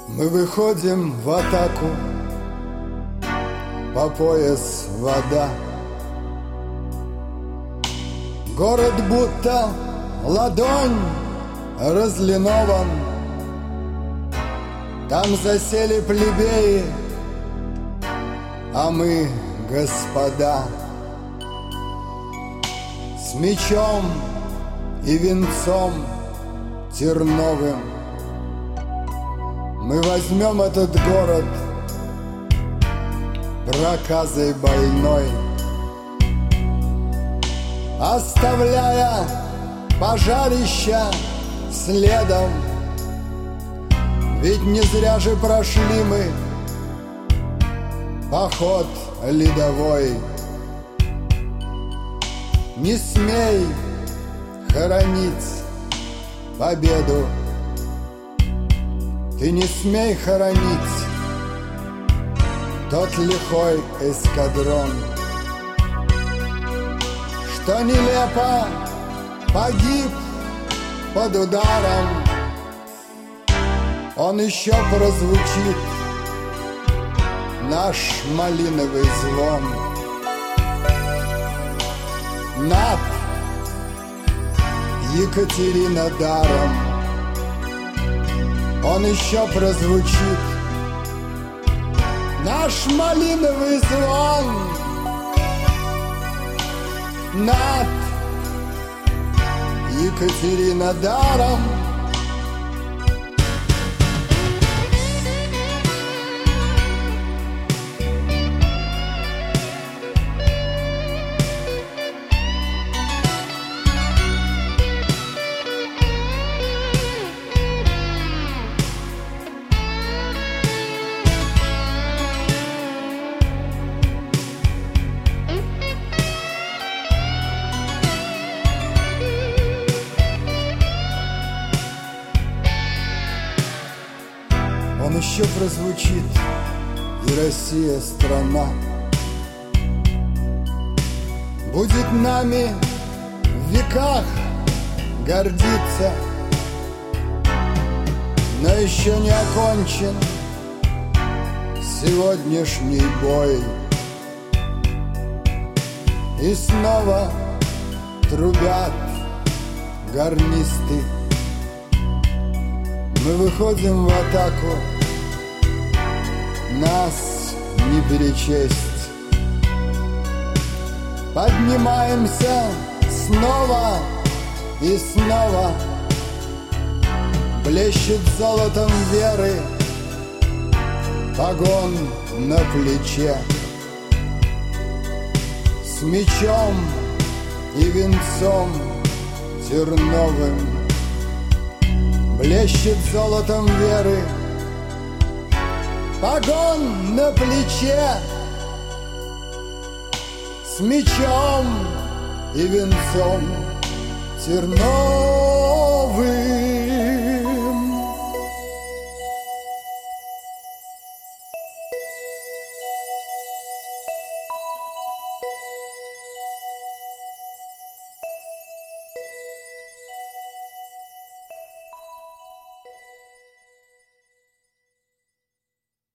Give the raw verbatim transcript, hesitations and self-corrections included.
Мы выходим в атаку, по пояс вода. Город будто ладонь разлинован. Там засели плебеи, а мы господа. С мечом и венцом терновым мы возьмем этот город проказой больной, оставляя пожарища следом. Ведь не зря же прошли мы поход ледовой. Не смей хоронить победу, ты не смей хоронить тот лихой эскадрон, что нелепо погиб под ударом. Он еще прозвучит, наш малиновый звон. Над Екатеринодаром он еще прозвучит, наш малиновый звон. Над Екатеринодаром он еще прозвучит, и Россия страна будет нами в веках гордиться. Но еще не окончен сегодняшний бой, и снова трубят гарнисты. Мы выходим в атаку, нас не перечесть. Поднимаемся снова и снова. Блещет золотом веры погон на плече. С мечом и венцом терновым блещет золотом веры погон на плече. С мечом и венцом терновым.